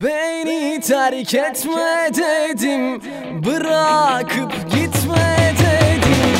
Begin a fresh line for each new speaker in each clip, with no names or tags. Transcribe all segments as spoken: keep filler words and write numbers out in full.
Beni terk etme dedim, bırakıp gitme dedim.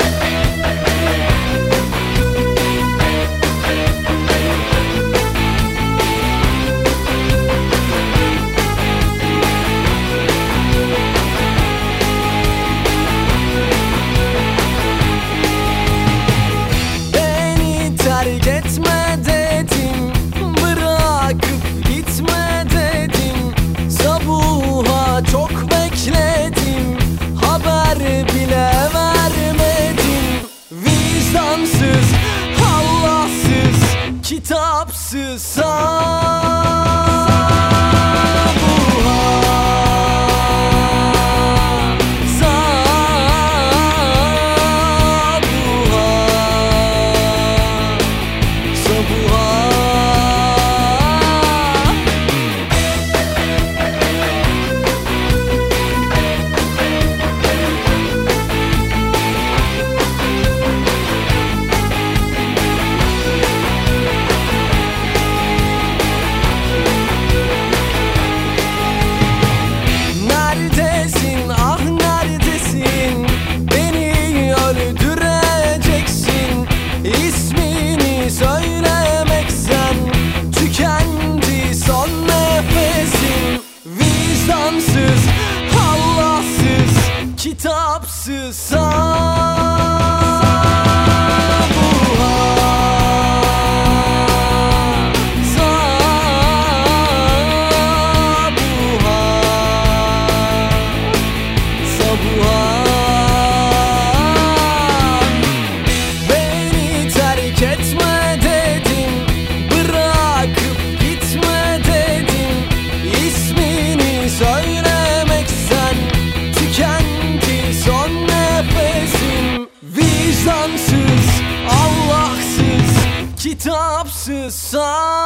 Beni terk etme dedim, bırakıp gitme dedim. Sabuha çok bekledim, haber bile vermedim. Vicdansız, Allahsız, kitapsız Sabuha. Kitapsız Sabuha. Sabuha, Sabuha. Beni terk etme dedim, bırakıp gitme dedim. İsmini söylemeksen tükendi son nefesim. Vicdansız, Allahsız, kitapsız Sabuha.